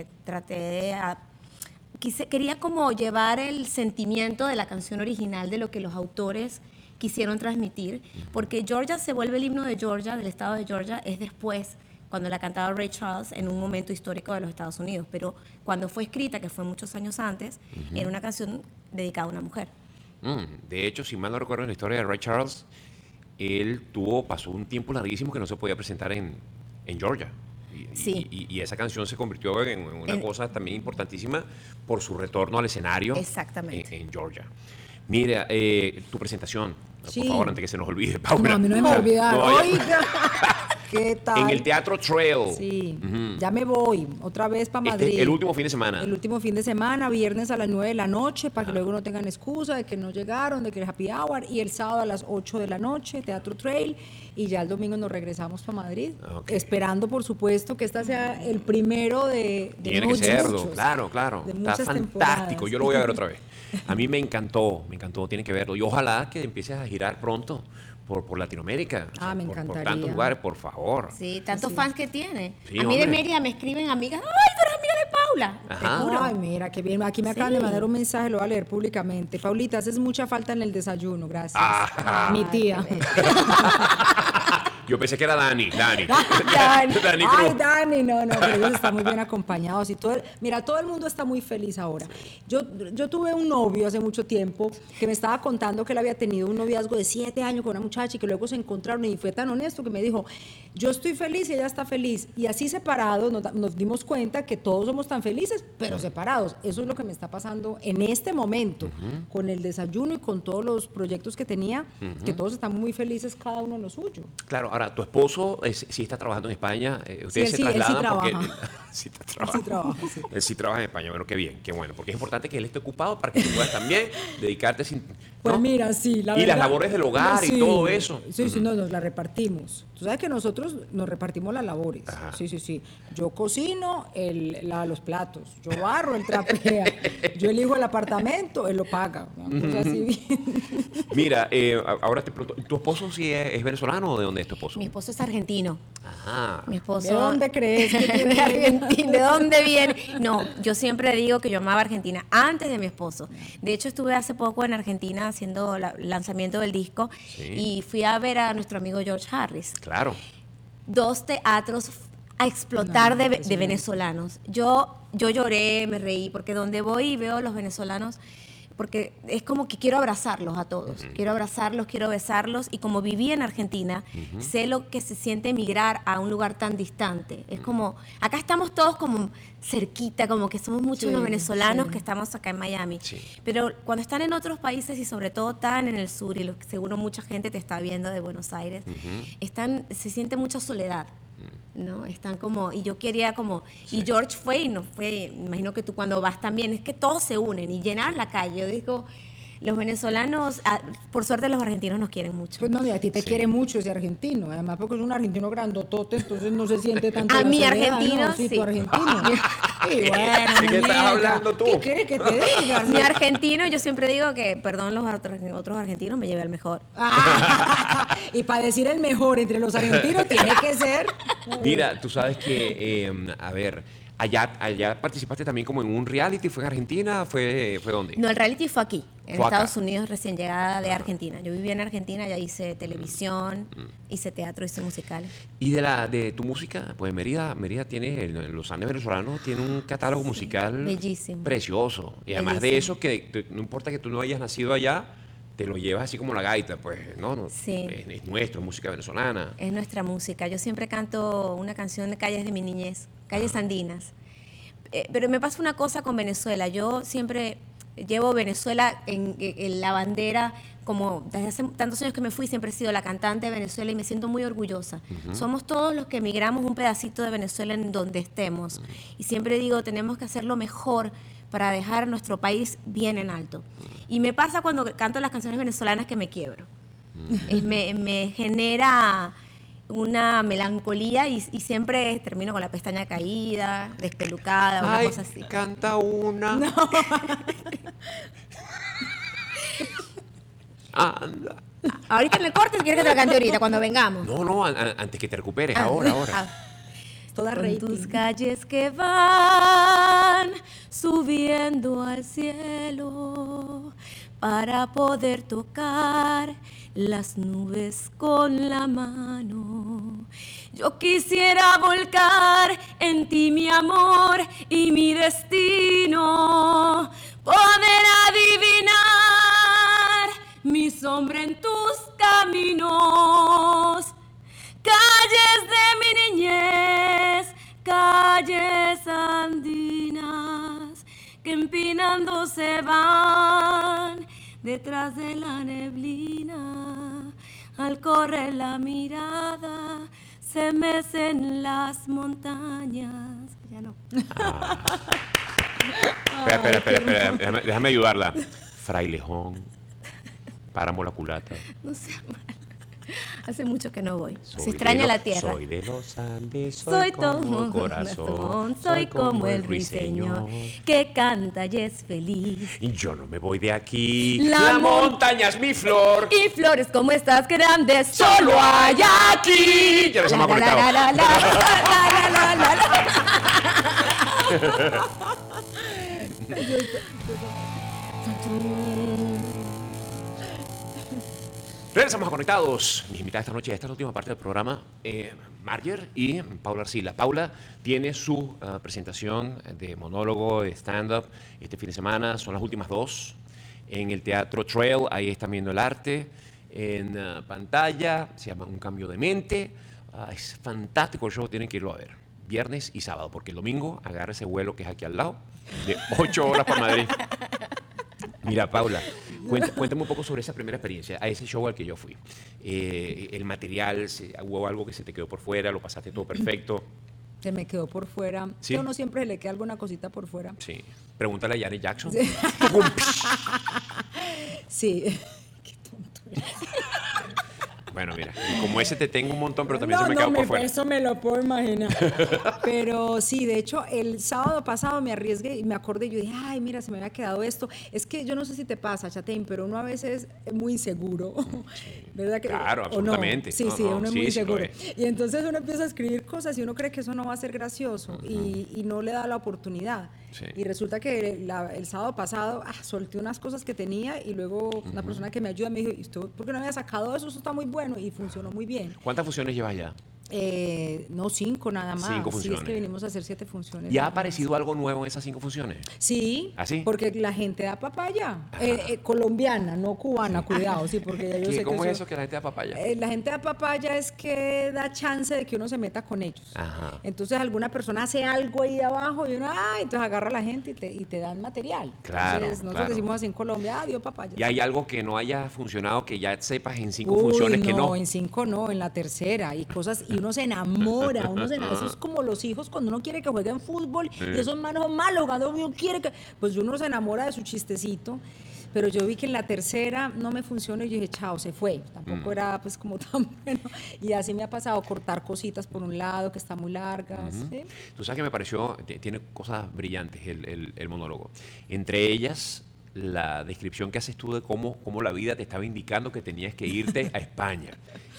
quería como llevar el sentimiento de la canción original de lo que los autores quisieron transmitir, porque Georgia se vuelve el himno de Georgia, del estado de Georgia, es después, cuando la cantaba Ray Charles en un momento histórico de los Estados Unidos, pero cuando fue escrita, que fue muchos años antes, era una canción dedicada a una mujer. De hecho, si mal no recuerdo en la historia de Ray Charles, él pasó un tiempo larguísimo que no se podía presentar en Georgia. Sí. Y esa canción se convirtió en una cosa también importantísima por su retorno al escenario. Exactamente. En Georgia. Mira, tu presentación, Sí. por favor, antes que se nos olvide, Paula. No, a mí no me va a olvidar. Todavía. Oiga, ¿qué tal? En el Teatro Trail. Sí, ya me voy otra vez para Madrid. El último fin de semana. El último fin de semana, viernes a las 9 de la noche, para que luego no tengan excusa de que no llegaron, de que el happy hour. Y el sábado a las 8 de la noche, Teatro Trail. Y ya el domingo nos regresamos para Madrid. Ok. Esperando, por supuesto, que esta sea el primero de Tiene que muchos, serlo, claro. de Está muchas fantástico. temporadas. Yo lo voy a ver otra vez. A mí me encantó, tiene que verlo. Y ojalá que empieces a girar pronto por Latinoamérica. Me por encantaría. tantos lugares, por favor. Sí, tantos fans que tiene. Sí, a mí de hombre. Mérida me escriben amigas, ¡ay, tú eres amiga de Paula! Ajá. Te juro. Ay, mira, qué bien. Aquí me acaban de mandar un mensaje, lo voy a leer públicamente. Paulita, haces mucha falta en el desayuno, gracias. Ah. Mi tía. Yo pensé que era Dani. Dani. Dani Ay, Cruz. Dani, no, pero ellos están muy bien acompañados. Y mira, todo el mundo está muy feliz ahora. Yo tuve un novio hace mucho tiempo que me estaba contando que él había tenido un noviazgo de 7 años con una muchacha y que luego se encontraron y fue tan honesto que me dijo, yo estoy feliz y ella está feliz. Y así separados nos dimos cuenta que todos somos tan felices, pero separados. Eso es lo que me está pasando en este momento, con el desayuno y con todos los proyectos que tenía, que todos están muy felices cada uno en lo suyo. Claro, ahora, tu esposo sí está trabajando en España. Ustedes Sí, él sí se trasladan porque trabaja. Sí, trabaja. Sí trabaja, sí. Él sí trabaja en España. Bueno, qué bien, qué bueno. Porque es importante que él esté ocupado para que tú puedas también dedicarte sin... Pues ¿no? mira, sí, la Y las verdad. labores del hogar y Sí, todo eso. Sí, sí, no, nos la repartimos. Tú sabes que nosotros nos repartimos las labores. Ajá. Sí, sí, sí. Yo cocino, él lava los platos. Yo barro, él trapea. Yo elijo el apartamento, él lo paga. Una cosa así bien. Mira, ahora te pregunto, ¿tu esposo sí es venezolano o de dónde es tu esposo? Mi esposo es argentino. Ajá. Mi esposo. ¿De dónde crees que de tiene? Argentina? ¿De dónde viene? No, yo siempre digo que yo amaba Argentina antes de mi esposo. De hecho, estuve hace poco en Argentina haciendo el lanzamiento del disco y fui a ver a nuestro amigo George Harris. Claro. 2 teatros a explotar de venezolanos. Yo lloré, me reí, porque donde voy y veo a los venezolanos, porque es como que quiero abrazarlos a todos, quiero abrazarlos, quiero besarlos, y como viví en Argentina, sé lo que se siente emigrar a un lugar tan distante. Es como, acá estamos todos como cerquita, como que somos muchos Sí, los venezolanos sí. que estamos acá en Miami. Sí. Pero cuando están en otros países y sobre todo tan en el sur, y seguro mucha gente te está viendo de Buenos Aires, se siente mucha soledad. ¿No? Están como, y yo quería como, y George fue, y no fue, me imagino que tú cuando vas también, es que todos se unen y llenar la calle. Yo digo, los venezolanos, por suerte los argentinos nos quieren mucho. Pues no, y a ti te quiere mucho ese argentino, además porque es un argentino grandotote, entonces no se siente tanto. A la mi soledad, argentino, ¿no? Sí, sí. tu argentino. Sí, bueno, ¿De qué estás muñeca, hablando tú? ¿Qué quieres que te diga? Mi argentino, yo siempre digo que, perdón, los otros argentinos, me llevé al mejor. Y para decir el mejor entre los argentinos tiene que ser. Mira, tú sabes que, a ver, allá participaste también como en un reality, ¿fue en Argentina? ¿Fue dónde? No, el reality fue aquí, en Fue acá. Estados Unidos, recién llegada de Argentina. Yo vivía en Argentina, ya hice televisión, hice teatro, hice musicales. Y de tu música, pues Mérida tiene, los Andes venezolanos tiene un catálogo musical Bellísimo. precioso. Y además de Bellísimo. eso, que no importa que tú no hayas nacido allá, te lo llevas así como la gaita, pues, ¿no? Sí. Es nuestro, música venezolana. Es nuestra música. Yo siempre canto una canción de calles de mi niñez, calles andinas. Pero me pasa una cosa con Venezuela. Yo siempre llevo Venezuela en la bandera, como desde hace tantos años que me fui, siempre he sido la cantante de Venezuela y me siento muy orgullosa. Somos todos los que emigramos un pedacito de Venezuela en donde estemos. Y siempre digo, tenemos que hacerlo mejor para dejar nuestro país bien en alto. Y me pasa cuando canto las canciones venezolanas que me quiebro. Me genera una melancolía y siempre termino con la pestaña caída, despelucada, una cosa así. Canta una. Anda. Ahorita en el corte, ¿quieres que te la cante ahorita, cuando vengamos? No, antes que te recuperes, ahora. Toda Con rating. tus calles que van subiendo al cielo para poder tocar las nubes con la mano. Yo quisiera volcar en ti mi amor y mi destino, poder adivinar mi sombra en tus caminos. Calles de mi niñez, calles andinas, que empinando se van detrás de la neblina. Al correr la mirada, se mecen las montañas. Ya no. Espera, déjame ayudarla. Frailejón, Páramo la Culata. No sé, hace mucho que no voy. Soy Se extraña de la tierra. Soy de los Andes, Soy como todo el corazón, soy como el ruiseñor que canta y es feliz. Y yo no me voy de aquí. La La mon- montaña es mi flor. Y flores como estas grandes solo hay aquí. Ya nos hemos La, la, conectado. la, la, la, la, la, la. Regresamos a Conectados. Mis invitadas esta noche, esta es la última parte del programa, Marger y Paula Arcila. Paula tiene su presentación de monólogo, de stand-up este fin de semana. Son las últimas 2 en el Teatro Trail. Ahí están viendo el arte en pantalla. Se llama Un Cambio de Mente. Es fantástico el show, tienen que irlo a ver. Viernes y sábado, porque el domingo agarra ese vuelo que es aquí al lado, de 8 horas para Madrid. Mira, Paula, cuéntame un poco sobre esa primera experiencia, a ese show al que yo fui. El material, hubo algo que se te quedó por fuera, lo pasaste todo perfecto. Se me quedó por fuera. Sí. Que a uno siempre le queda alguna cosita por fuera. Sí. Pregúntale a Janet Jackson. Sí. Bueno, mira, como ese te tengo un montón, pero también No, se me no, quedó por fuera. eso me lo puedo imaginar. Pero sí, de hecho, el sábado pasado me arriesgué y me acordé y yo dije, ay, mira, se me había quedado esto. Es que yo no sé si te pasa, Chatein, pero uno a veces es muy inseguro, ¿verdad? Claro, ¿O no? absolutamente. Sí, No, sí, no, uno es sí, muy sí lo inseguro. es. Y entonces uno empieza a escribir cosas y uno cree que eso no va a ser gracioso y no le da la oportunidad. Sí. Y resulta que el sábado pasado solté unas cosas que tenía y luego una persona que me ayuda me dijo, ¿y usted por qué no había sacado eso? Eso está muy bueno y funcionó muy bien. ¿Cuántas funciones llevas ya? No, 5 nada más. 5 Sí, funciones. es que venimos a hacer 7 funciones. ¿Ya ha nada más. aparecido algo nuevo en esas 5 funciones? Sí, ¿Ah, sí? porque la gente da papaya. Colombiana, no cubana, cuidado, sí, porque ya yo sé que ¿Cómo es eso que la gente da papaya? la gente da papaya es que da chance de que uno se meta con ellos. Ajá. Entonces alguna persona hace algo ahí abajo y uno, entonces agarra a la gente y te dan material. Claro, Entonces nosotros claro. decimos así en Colombia, dio papaya. ¿Y hay algo que no haya funcionado que ya sepas en 5 Uy, funciones que no? en 5 no, en la tercera y cosas, y uno se enamora, eso es como los hijos cuando uno quiere que jueguen fútbol y esos manos son malos jugando, uno quiere que, pues uno se enamora de su chistecito, pero yo vi que en la tercera no me funcionó y yo dije, chao, se fue, tampoco era pues como tan bueno, y así me ha pasado, cortar cositas por un lado que están muy largas, ¿sí? Tú sabes que me pareció, tiene cosas brillantes el monólogo. Entre ellas, la descripción que haces tú de cómo la vida te estaba indicando que tenías que irte a España.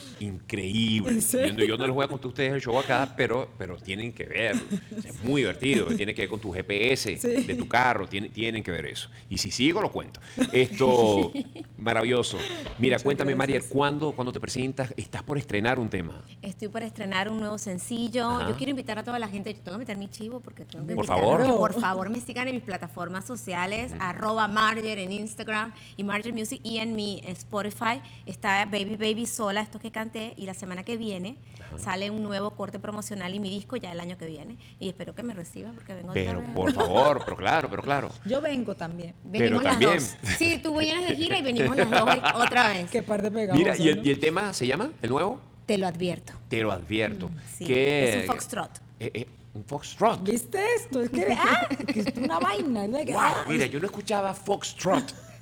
Increíble. ¿En serio? Yo no les voy a contar a ustedes el show acá, pero tienen que verlo. Es muy divertido. Tiene que ver con tu GPS Sí. de tu carro. Tienen que ver eso. Y si sigo, lo cuento. Esto, maravilloso. Mira, Muchas cuéntame, Mariel, gracias. ¿cuándo te presentas? Estás por estrenar un tema. Estoy por estrenar un nuevo sencillo. Ajá. Yo quiero invitar a toda la gente. Yo tengo que meter mi chivo porque tengo que Por invitar favor. a que por favor me sigan en mis plataformas sociales, @Marger en Instagram y Marger Music, y en mi Spotify está Baby Baby Sola, esto que canté, y la semana que viene sale un nuevo corte promocional y mi disco ya el año que viene. Y espero que me reciban porque vengo otra Pero vez. por favor, pero claro. Yo vengo también. Venimos pero las también. dos. Sí, tú vienes de gira y venimos las dos otra vez. Qué par de pegados. Mira, ¿no? ¿y el tema se llama, el nuevo? Te lo advierto. Te lo advierto. Sí, Que- es un foxtrot. Un foxtrot. ¿Viste esto? Es que es una vaina. ¿No? Wow, mira, yo no escuchaba foxtrot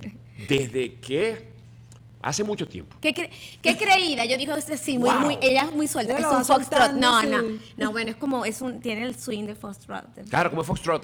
desde que hace mucho tiempo. ¿Qué creída? Yo digo, sí, Wow. ella es muy suelta. Ya Es lo un va foxtrot. soltando, No, sí. no, bueno, es como, tiene el swing de foxtrot. Claro, como foxtrot.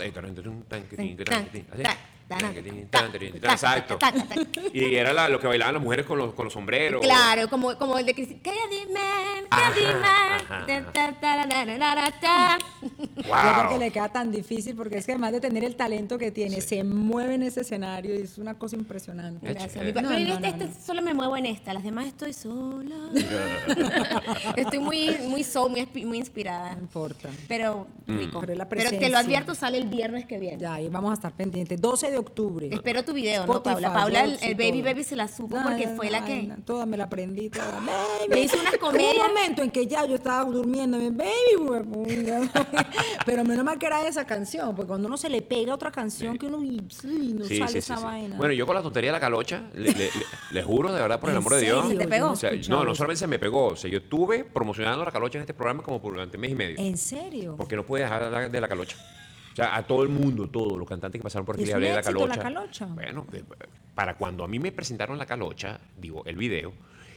Exacto. Y era lo que bailaban las mujeres con los sombreros. Claro, como el de Cristina. Candyman, Ajá. Candyman. Ta, ta, ta, ra, ra, ra, ta. Yo creo que Wow. le queda tan difícil porque es que además de tener el talento que tiene, se mueve en ese escenario y es una cosa impresionante. Gracias. chévere. Pero No, en no, este no. solo me muevo en esta, las demás estoy sola. Estoy muy soul, muy inspirada. No importa. Pero rico. Pero es la Pero te presencia. lo advierto, sale el viernes que viene. Ya, ahí vamos a estar pendientes. 12 de octubre. Espero tu video, ¿no, Spotify, Paula? Paula, Vox y el Baby todo. Baby se la supo No, porque no, fue no, la que... vaina, toda me la aprendí, toda. Baby. Me hizo unas Hubo comedias. un momento en que ya yo estaba durmiendo, baby, hueputa. Pero menos mal que era esa canción, porque cuando uno se le pega otra canción que uno no Sí, sale sí, esa sí. Vaina. Bueno, yo con la tontería de la calocha, le juro de verdad, por el ¿En amor de Dios. serio? ¿Te pegó? Yo no O sea, he escuchado no eso. solamente se me pegó. O sea, yo estuve promocionando la calocha en este programa como por durante mes y medio. ¿En serio? Porque no puede dejar de hablar de la calocha. O sea, a todo el mundo, todos los cantantes que pasaron por aquí Es le un hablé de la éxito calocha. la calocha. Bueno, para cuando a mí me presentaron la calocha, digo, el video,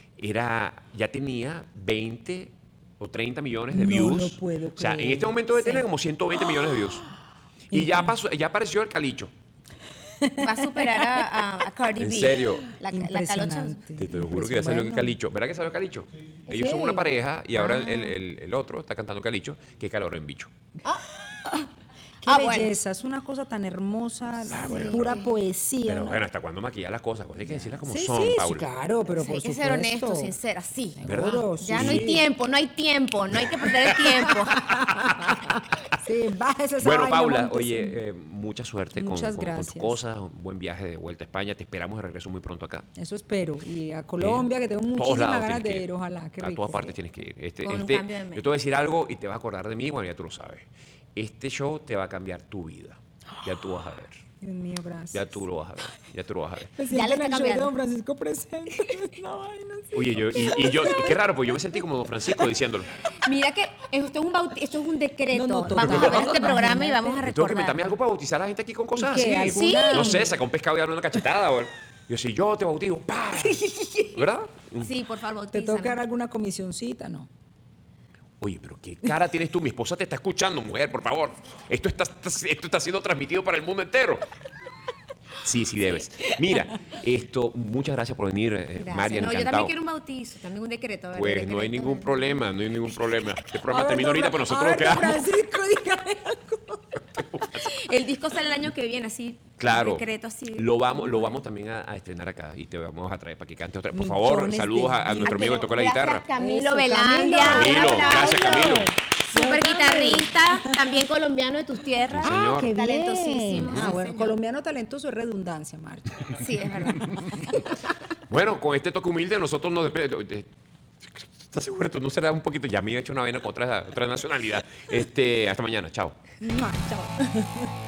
ya tenía 20 o 30 millones de No views. lo puedo O sea, en creer. este momento debe tener como 120 millones de views. Y ya apareció el calicho. Va a superar a Cardi ¿En B. serio? La calocha. Impresionante. Te lo juro que ya salió el Calicho. ¿Verdad que salió Calicho? Ellos son Sí. una pareja y ahora el otro está cantando Calicho, que calor en bicho. Qué Ah, bueno. belleza, es una cosa tan hermosa, pura poesía. Pero ¿no? bueno, ¿hasta cuándo maquillar las cosas? Pues hay que decirlas como sí, son, sí, Paula. claro, pero Sí, por hay que supuesto. ser honesto, sincera, sí. ¿Verdad? Seguro, Ya sí. no hay tiempo, no hay que perder el tiempo. Sí, bájese esa Bueno, vaina, Paula, móntese. oye, mucha suerte Muchas con tus gracias. cosas. Un buen viaje de vuelta a España. Te esperamos de regreso muy pronto acá. Eso espero. Y a Colombia, que tengo Todos muchísimas lados ganas tienes de que ir, ojalá. Qué A rico. todas partes tienes que ir. Con un cambio de mente. Yo te voy a decir algo y te vas a acordar de mí. Bueno, ya tú lo sabes. Este show te va a cambiar tu vida. Ya tú vas a ver. Dios mío, gracias. Ya tú lo vas a ver, ya tú lo vas a ver. Me Ya siento le en el está show de cambiando. Don Francisco presente. Una vaina así. Oye, yo, qué raro, pues yo me sentí como Don Francisco diciéndolo. Mira que esto es un decreto. No, total. vamos a ver este programa y vamos a Yo tengo que recordar. inventarme algo para bautizar a la gente aquí con cosas ¿Y qué? así. ¿Alguna- No sé, saca un pescado y darle una cachetada. O... Yo si yo te bautizo, ¡pah! ¿Verdad? Sí, por favor, ¿Te tengo que dar bautízame. alguna comisioncita? No. Oye, pero qué cara tienes tú. Mi esposa te está escuchando, mujer, por favor. Esto está siendo transmitido para el mundo entero. Sí, sí debes. Mira, muchas gracias por venir, Gracias. Marian, No, yo encantado. también quiero un bautizo, también un decreto. a ver, Pues un no hay decreto. ningún problema, no hay ningún problema. El programa A ver, termina ahorita, don pero nosotros nos Fra- a ver, don quedamos. Francisco, dígame algo. El disco sale el año que viene, así. Claro, un decreto así. lo vamos también a estrenar acá y te vamos a traer para que cante otra. Por favor, Millones saludos de a nuestro amigo que tocó la Gracias, guitarra. Camilo Eso, Velandia. Camilo, Un aplauso. gracias, Camilo. Súper guitarrista, también colombiano de tus tierras. Sí, señor. Ah, qué bien. Talentosísimo. Ah, Sí, bueno, señor. colombiano talentoso es redundancia, Marta. Sí, es verdad. Bueno, con este toque humilde nosotros nos despedimos. ¿Estás seguro? Tú no serás un poquito. Ya me he hecho una vaina con otra nacionalidad. Hasta mañana. Chao. Chao.